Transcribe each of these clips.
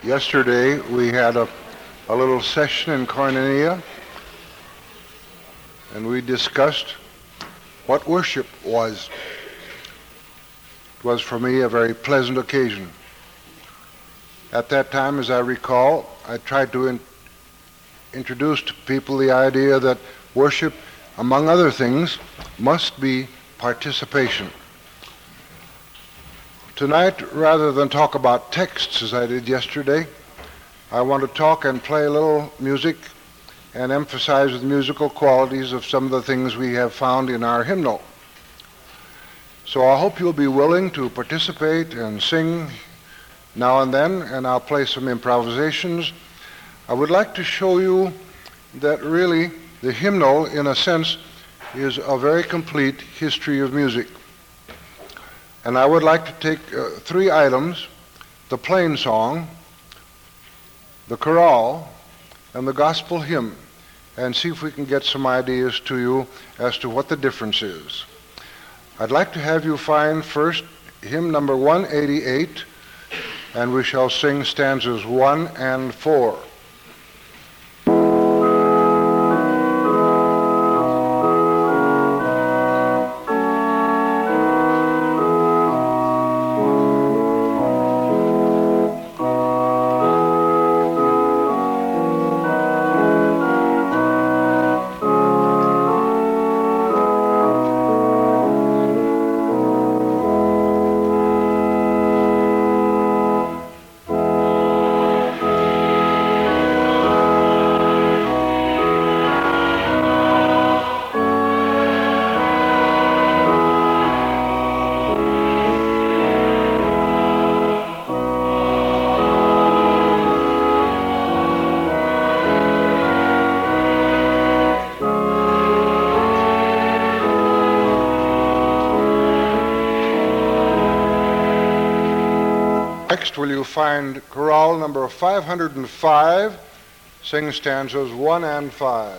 Yesterday we had a little session in Koinonia, and we discussed what worship was. It was for me a very pleasant occasion. At that time, as I recall, I tried to introduce to people the idea that worship, among other things, must be participation. Tonight, rather than talk about texts as I did yesterday, I want to talk and play a little music and emphasize the musical qualities of some of the things we have found in our hymnal. So I hope you'll be willing to participate and sing now and then, and I'll play some improvisations. I would like to show you that really the hymnal, in a sense, is a very complete history of music. And I would like to take three items: the plain song, the chorale, and the gospel hymn, and see if we can get some ideas to you as to what the difference is. I'd like to have you find first hymn number 188, and we shall sing stanzas 1 and 4. Next, will you find chorale number 505, sing stanzas 1 and 5.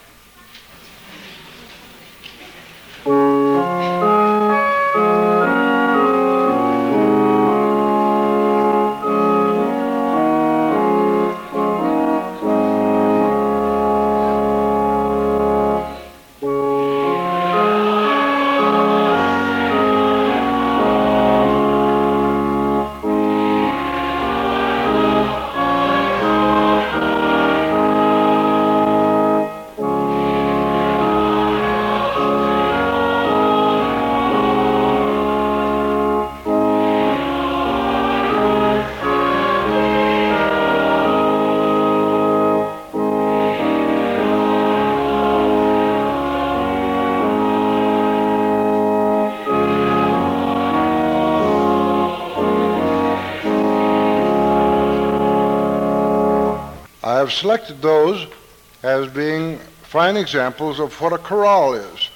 I have selected those as being fine examples of what a chorale is.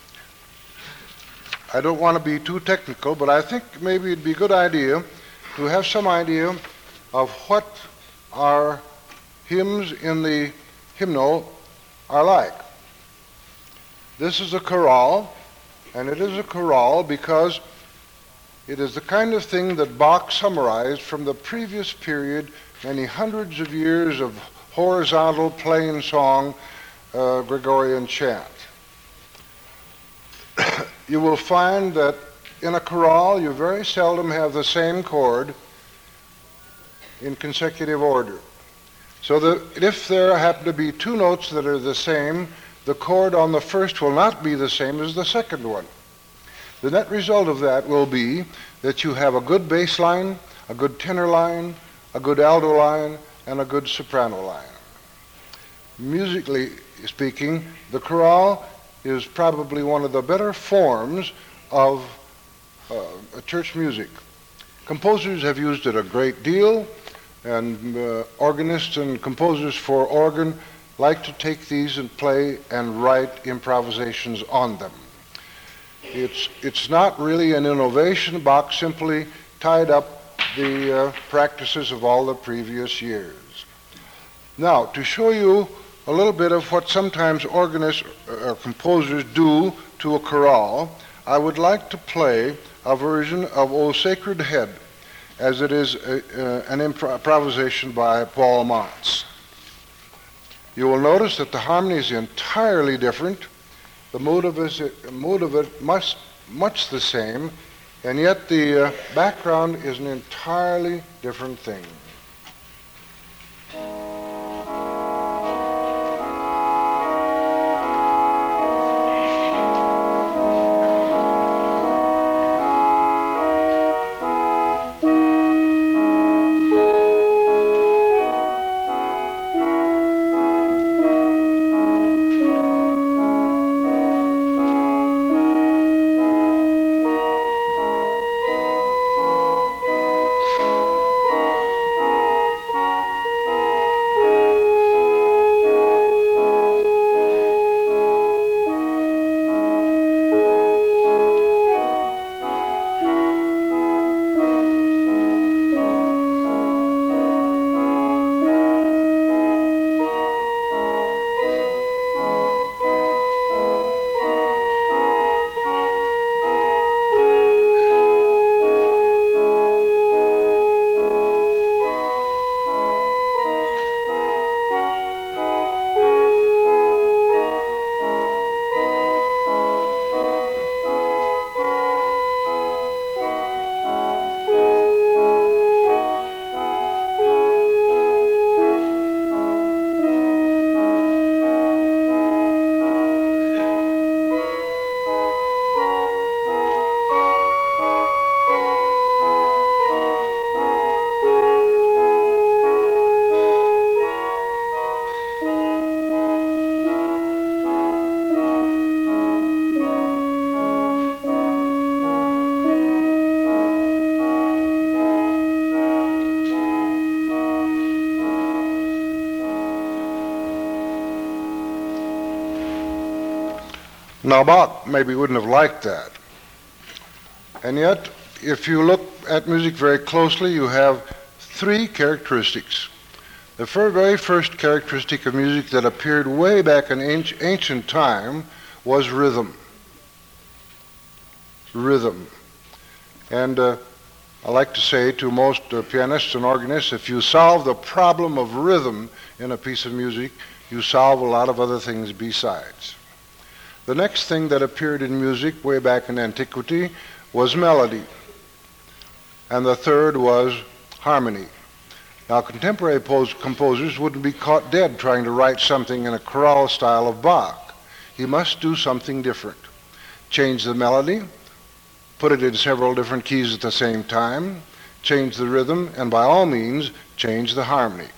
I don't want to be too technical, but I think maybe it'd be a good idea to have some idea of what our hymns in the hymnal are like. This is a chorale, and it is a chorale because it is the kind of thing that Bach summarized from the previous period, many hundreds of years of horizontal plain song, Gregorian chant. You will find that in a chorale you very seldom have the same chord in consecutive order. So that if there happen to be two notes that are the same, the chord on the first will not be the same as the second one. The net result of that will be that you have a good bass line, a good tenor line, a good alto line, and a good soprano line. Musically speaking, the chorale is probably one of the better forms of church music. Composers have used it a great deal, and organists and composers for organ like to take these and play and write improvisations on them. It's not really an innovation. Bach simply tied up the practices of all the previous years. Now, to show you a little bit of what sometimes organists or composers do to a chorale, I would like to play a version of O Sacred Head. as it is an improvisation by Paul Montz. You will notice that the harmony is entirely different. The mood of it much the same, and yet the background is an entirely different thing. Now, Bach maybe wouldn't have liked that. And yet, if you look at music very closely, you have three characteristics. The very first characteristic of music that appeared way back in ancient time was rhythm. Rhythm. And I like to say to most pianists and organists, if you solve the problem of rhythm in a piece of music, you solve a lot of other things besides. The next thing that appeared in music way back in antiquity was melody. And the third was harmony. Now, contemporary composers wouldn't be caught dead trying to write something in a chorale style of Bach. He must do something different. Change the melody, put it in several different keys at the same time, change the rhythm, and by all means, change the harmony.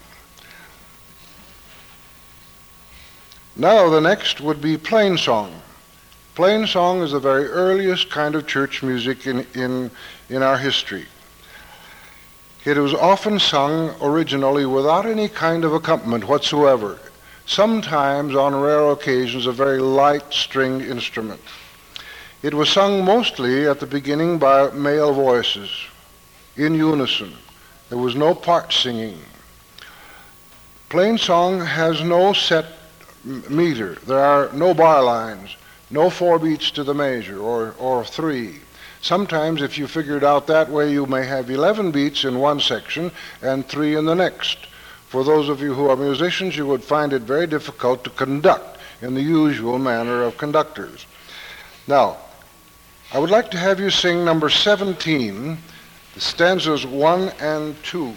Now the next would be plain song. Plain song is the very earliest kind of church music in our history. It was often sung originally without any kind of accompaniment whatsoever, sometimes on rare occasions a very light stringed instrument. It was sung mostly at the beginning by male voices, in unison. There was no part singing. Plain song has no set meter. There are no bar lines, no 4 beats to the measure, or 3. Sometimes, if you figure it out that way, you may have 11 beats in one section and 3 in the next. For those of you who are musicians, you would find it very difficult to conduct in the usual manner of conductors. Now, I would like to have you sing number 17, the stanzas 1 and 2.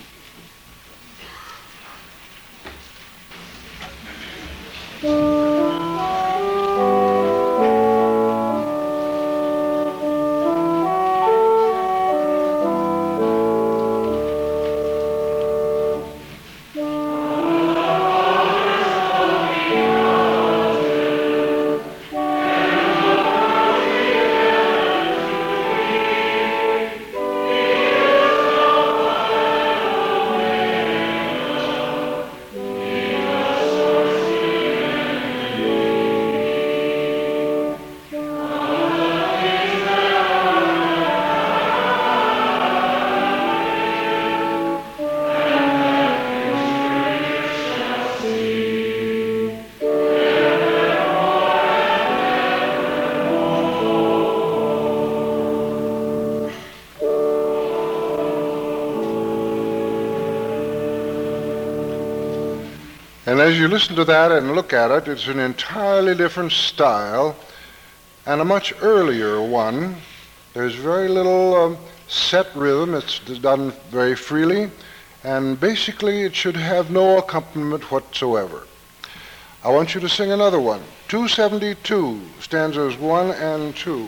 And as you listen to that and look at it, it's an entirely different style and a much earlier one. There's very little set rhythm. It's done very freely, and basically it should have no accompaniment whatsoever. I want you to sing another one, 272, stanzas 1 and 2.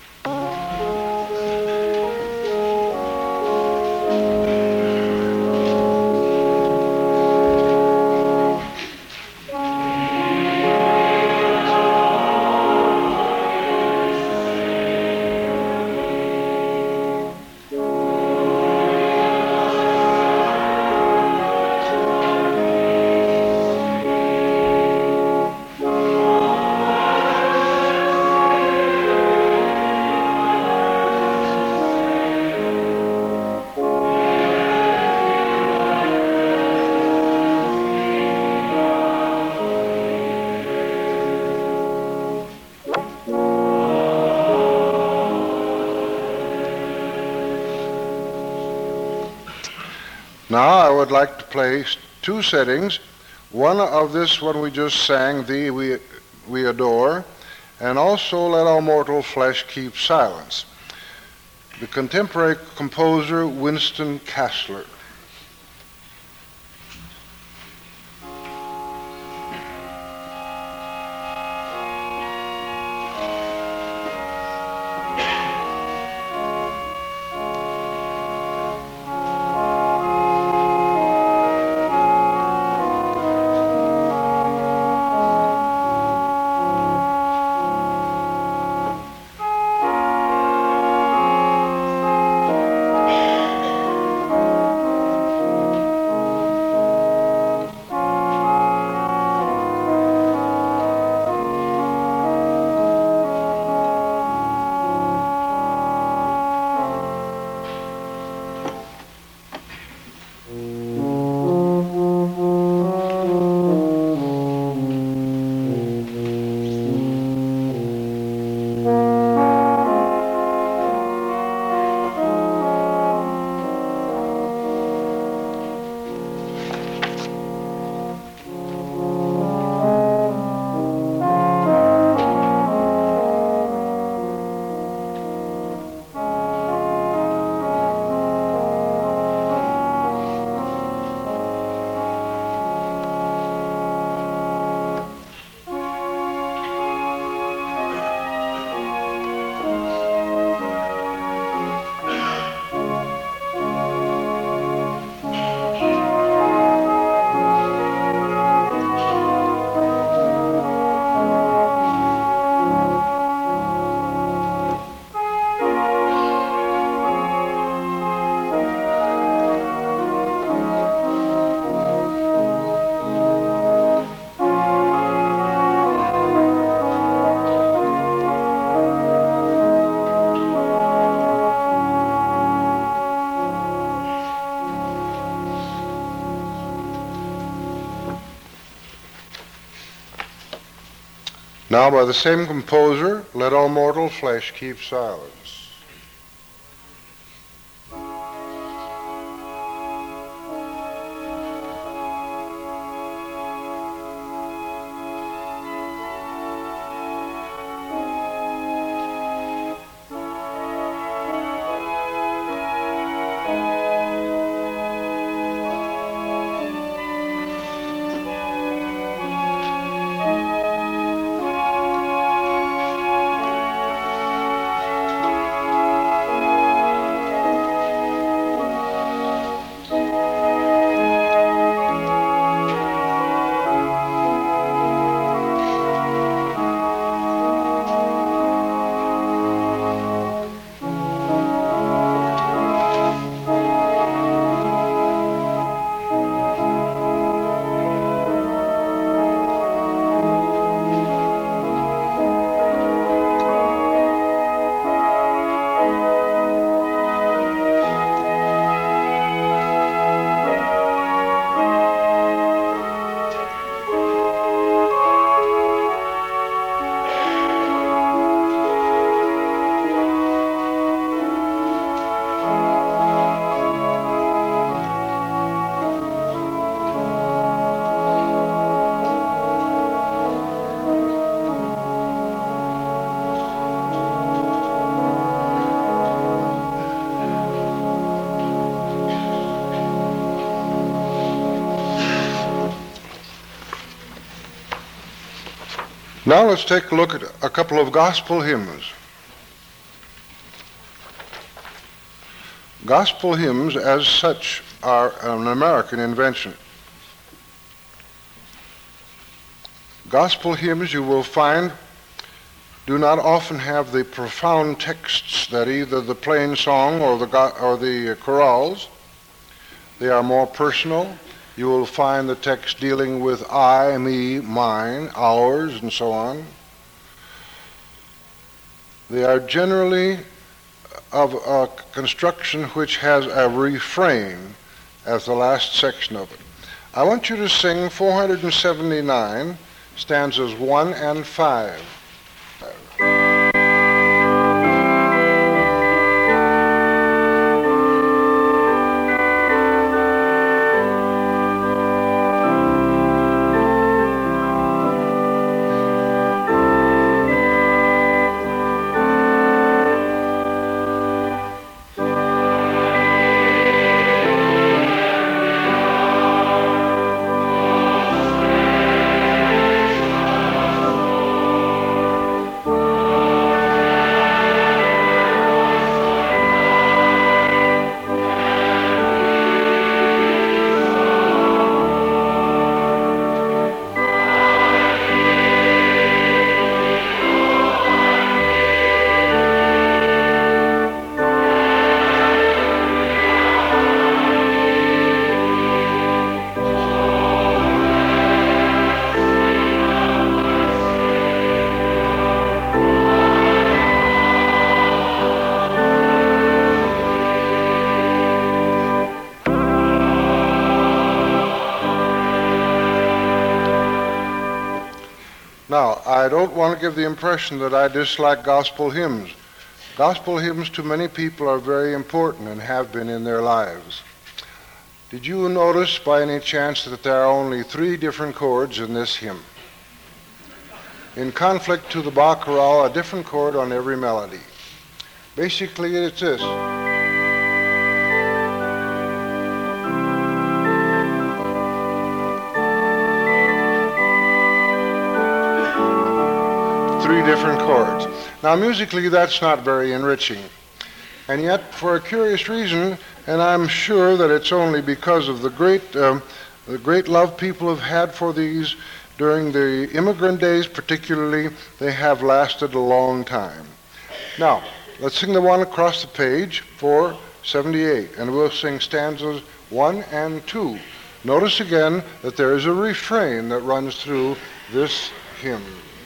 Now I would like to play two settings, one of this one we just sang, Thee We Adore, and also Let All Mortal Flesh Keep Silence. The contemporary composer Winston Kassler. Now by the same composer, Let All Mortal Flesh Keep Silence. Now let's take a look at a couple of gospel hymns. Gospel hymns as such are an American invention. Gospel hymns, you will find, do not often have the profound texts that either the plain song or the chorales. They are more personal. You will find the text dealing with I, me, mine, ours, and so on. They are generally of a construction which has a refrain as the last section of it. I want you to sing 479, stanzas 1 and 5. Now, I don't want to give the impression that I dislike gospel hymns. Gospel hymns to many people are very important and have been in their lives. Did you notice by any chance that there are only 3 different chords in this hymn? In conflict to the Bach chorale, a different chord on every melody. Basically, it's this. Different chords. Now musically that's not very enriching, and yet for a curious reason, and I'm sure that it's only because of the great love people have had for these during the immigrant days particularly, they have lasted a long time. Now let's sing the one across the page, 478, and we'll sing stanzas 1 and 2. Notice again that there is a refrain that runs through this hymn.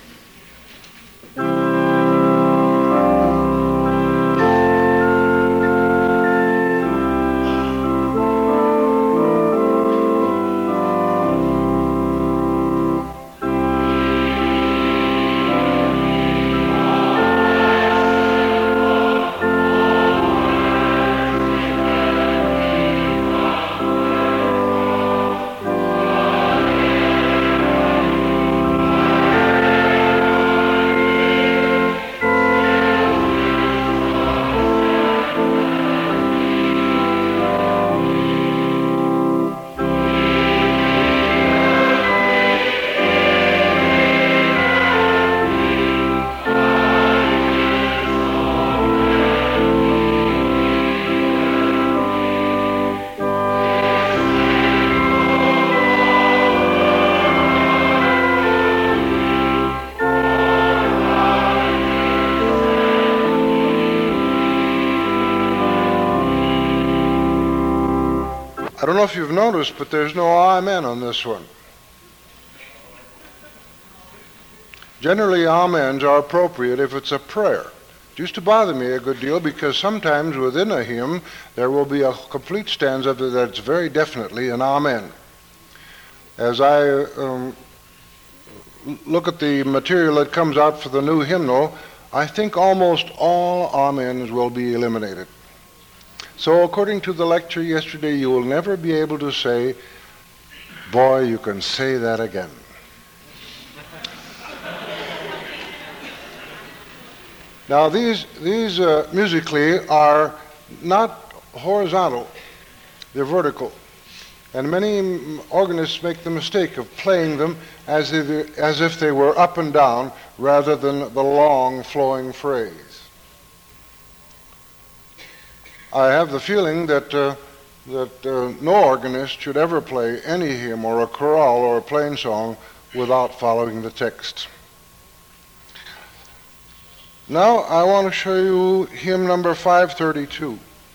I don't know if you've noticed, but there's no amen on this one. Generally, amens are appropriate if it's a prayer. It used to bother me a good deal because sometimes within a hymn there will be a complete stanza that's very definitely an amen. As I look at the material that comes out for the new hymnal, I think almost all amens will be eliminated. So according to the lecture yesterday, you will never be able to say, boy, you can say that again. Now these musically are not horizontal, they're vertical. And many organists make the mistake of playing them as if they were up and down rather than the long flowing phrase. I have the feeling that no organist should ever play any hymn or a chorale or a plain song without following the text. Now I want to show you hymn number 532.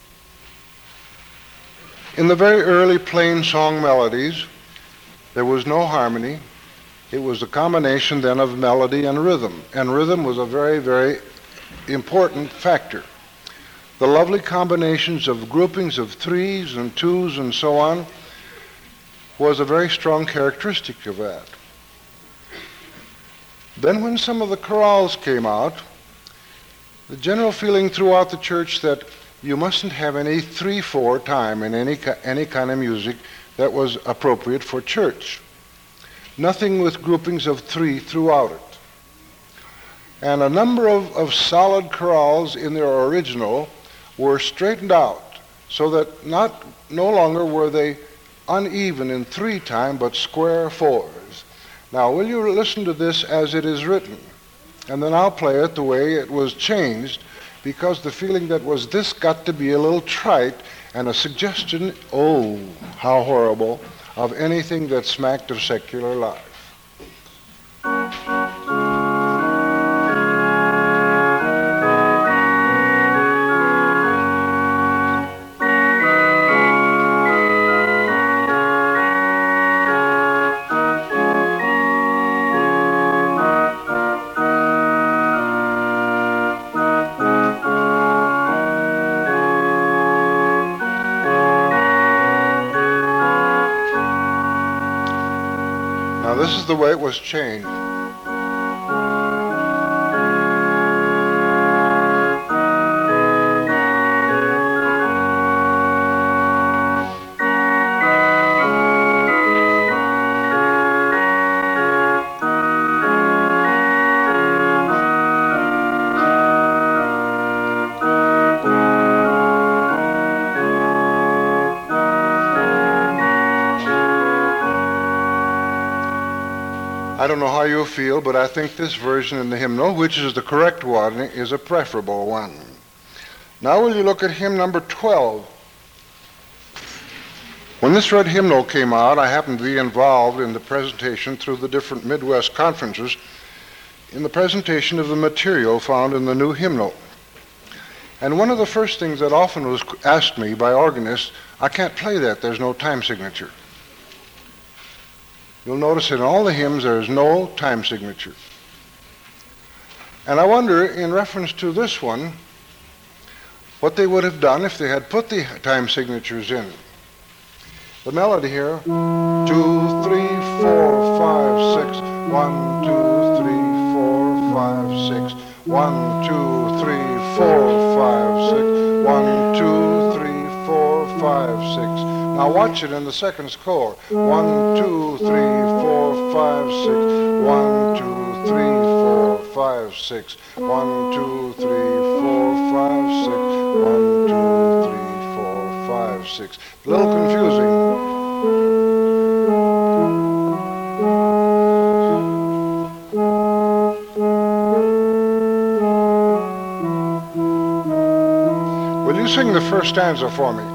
In the very early plain song melodies, there was no harmony. It was a combination then of melody and rhythm was a very, very important factor. The lovely combinations of groupings of threes and twos and so on was a very strong characteristic of that. Then when some of the chorales came out, the general feeling throughout the church that you mustn't have any 3/4 time in any kind of music that was appropriate for church. Nothing with groupings of three throughout it. And a number of solid chorales in their original were straightened out so that no longer were they uneven in 3 time but square 4s. Now will you listen to this as it is written? And then I'll play it the way it was changed, because the feeling that was this got to be a little trite and a suggestion, oh, how horrible, of anything that smacked of secular life. This is the way it was changed. I don't know how you feel, but I think this version in the hymnal, which is the correct one, is a preferable one. Now will you look at hymn number 12. When this red hymnal came out, I happened to be involved in the presentation through the different Midwest conferences in the presentation of the material found in the new hymnal. And one of the first things that often was asked me by organists, I can't play that, there's no time signature. You'll notice in all the hymns there is no time signature. And I wonder, in reference to this one, what they would have done if they had put the time signatures in. The melody here, 2, 3, 4, 5, 6, 1, 2, 3, 4, 5, 6, 1, 2, 3, 4, 5, 6, 1, 2, 3, 4, 5, 6. Now watch it in the second score. 1, 2, 3, 4, 5, 6. 1, 2, 3, 4, 5, 6. 1, 2, 3, 4, 5, 6. 1, 2, 3, 4, 5, 6. A little confusing. Will you sing the first stanza for me?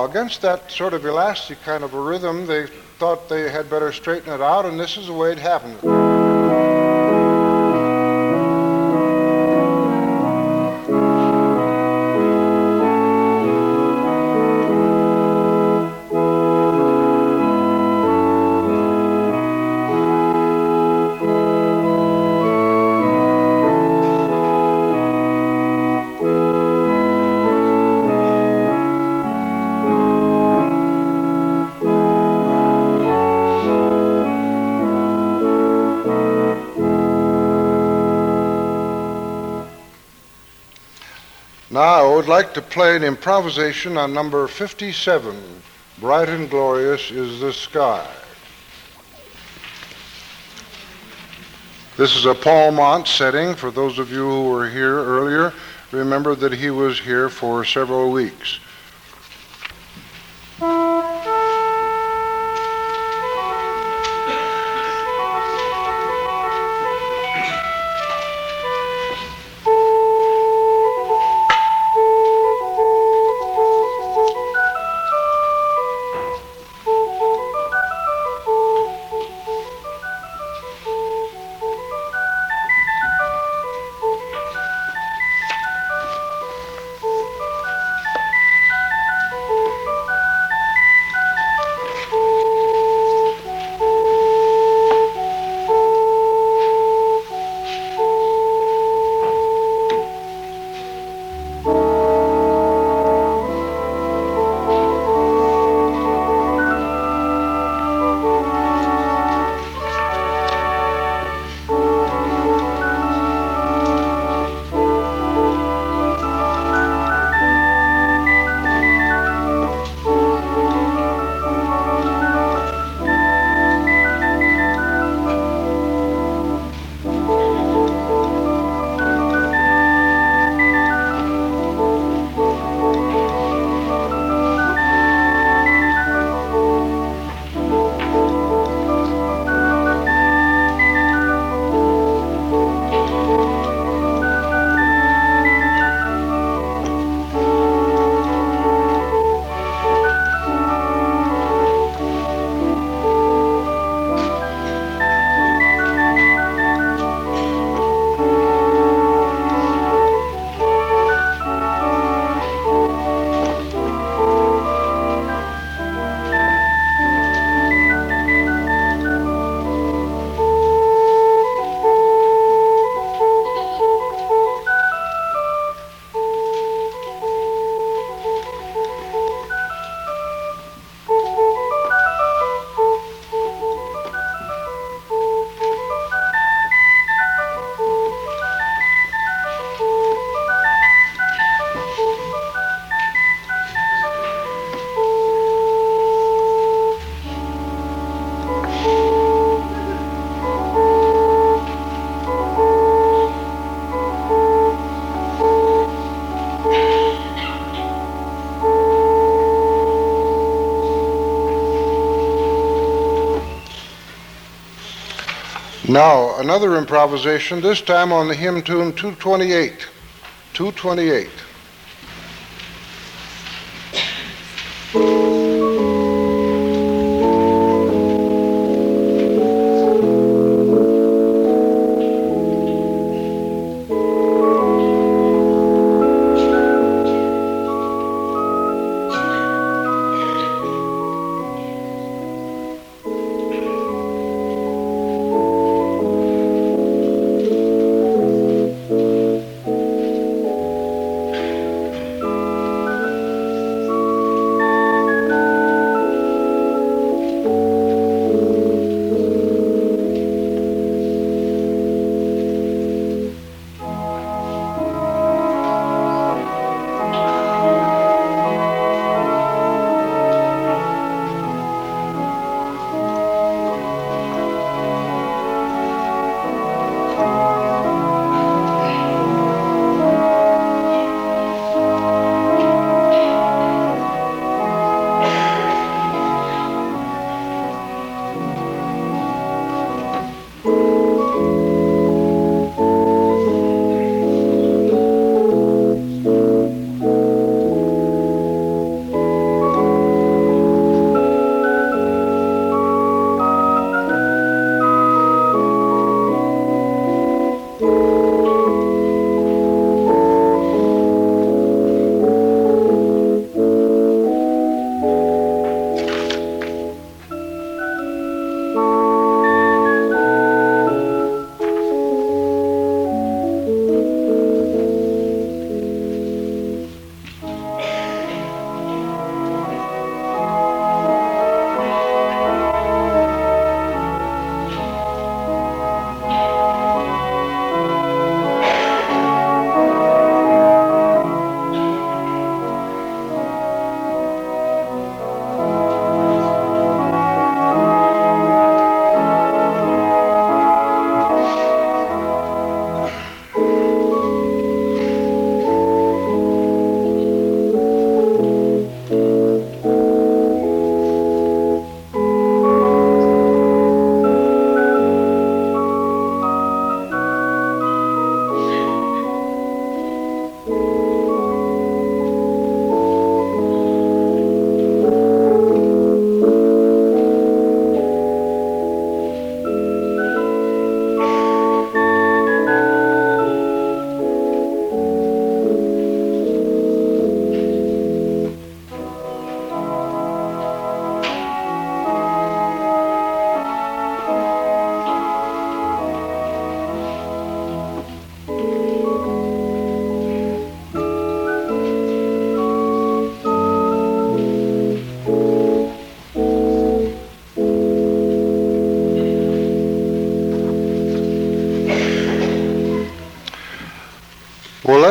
against that sort of elastic kind of a rhythm, they thought they had better straighten it out, and this is the way it happened. Now I would like to play an improvisation on number 57, Bright and Glorious is the Sky. This is a Paul Mont setting. For those of you who were here earlier, remember that he was here for several weeks. Now, another improvisation, this time on the hymn tune 228. 228.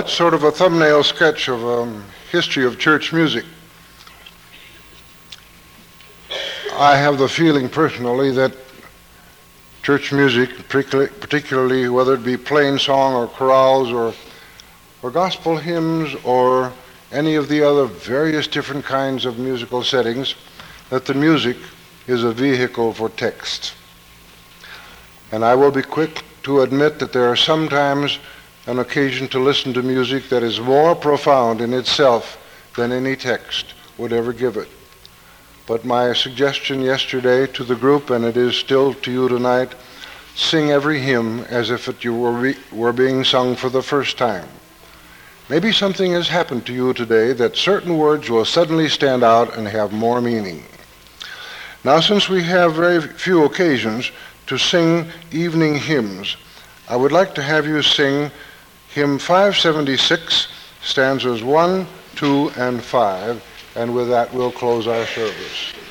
that's sort of a thumbnail sketch of a history of church music. I have the feeling personally that church music, particularly whether it be plain song or chorales or gospel hymns or any of the other various different kinds of musical settings, that the music is a vehicle for text. And I will be quick to admit that there are sometimes an occasion to listen to music that is more profound in itself than any text would ever give it. But my suggestion yesterday to the group, and it is still to you tonight, sing every hymn as if it were being sung for the first time. Maybe something has happened to you today that certain words will suddenly stand out and have more meaning. Now, since we have very few occasions to sing evening hymns, I would like to have you sing hymn 576, stanzas 1, 2, and 5, and with that we'll close our service.